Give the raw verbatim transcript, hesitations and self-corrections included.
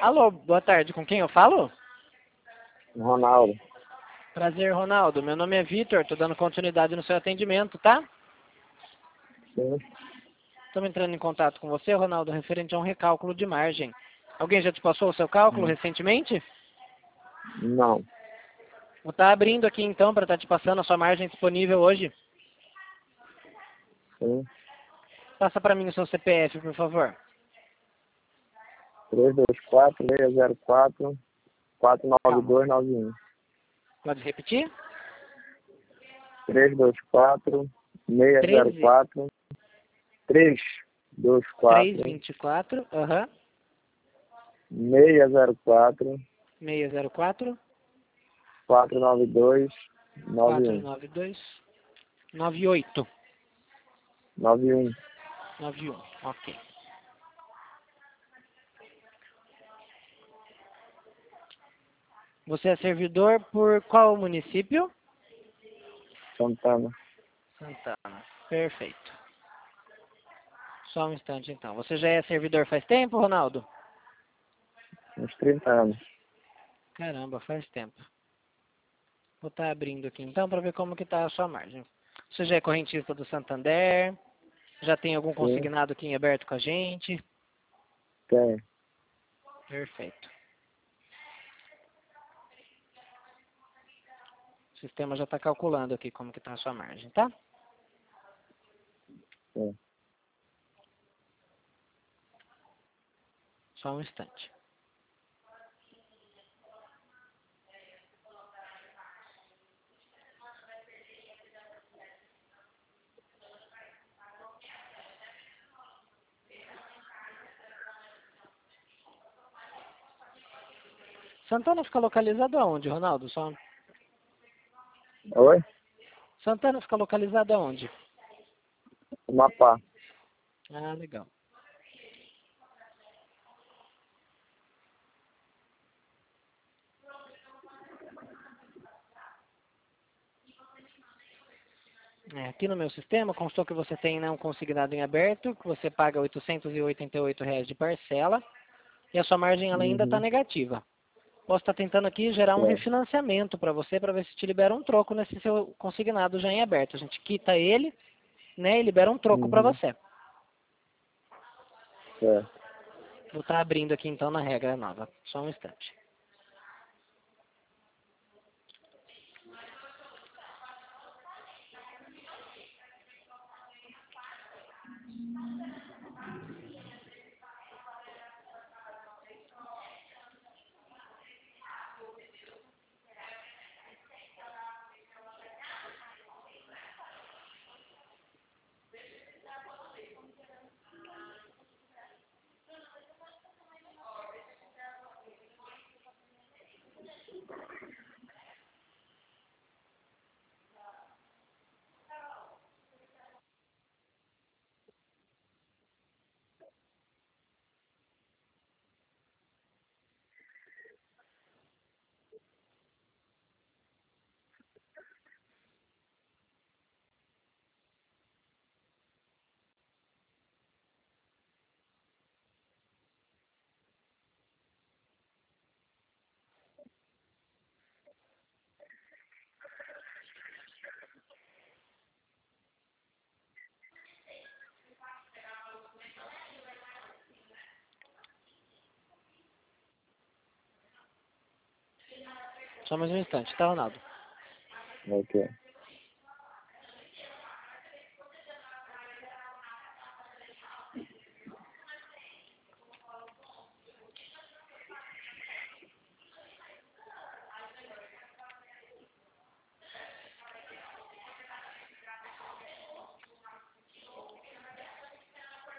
Alô, boa tarde. Com quem eu falo? Ronaldo. Prazer, Ronaldo. Meu nome é Vitor. Tô dando continuidade no seu atendimento, tá? Sim. Estamos entrando em contato com você, Ronaldo, referente a um recálculo de margem. Alguém já te passou o seu cálculo Hum. recentemente? Não. Vou estar abrindo aqui então para estar te passando a sua margem disponível hoje. Sim. Passa para mim o seu C P F, por favor. três dois quatro, seis zero quatro, quatro nove Calma. dois nove um. Pode repetir? três dois quatro, seis zero treze, quatro, três dois quatro, trezentos e vinte e quatro, aham, seis zero quatro, seiscentos e quatro, quatro nove dois nove quatrocentos um. e noventa e dois, noventa e oito, nove um. noventa e um, ok. Você é servidor por qual município? Santana. Santana. Perfeito. Só um instante então. Você já é servidor faz tempo, Ronaldo? Uns trinta anos. Caramba, faz tempo. Vou estar abrindo aqui então para ver como que está a sua margem. Você já é correntista do Santander? Já tem algum Sim. consignado aqui em aberto com a gente? Tem. Perfeito. O sistema já está calculando aqui como que está a sua margem, tá? Sim. Só um instante. Santana fica localizado aonde, Ronaldo? Só... Oi? Santana fica localizado aonde? Mapá. Ah, legal. É, aqui no meu sistema constou que você tem, né, um consignado em aberto, que você paga oitocentos e oitenta e oito reais de parcela e a sua margem ela ainda está Uhum. negativa. Posso estar tentando aqui gerar um Certo. refinanciamento para você para ver se te libera um troco nesse seu consignado já em aberto. A gente quita ele, né, e libera um troco para Uhum. você. Certo. Vou estar abrindo aqui então na regra nova. Só um instante. Só mais um instante, tá, Ronaldo? Ok.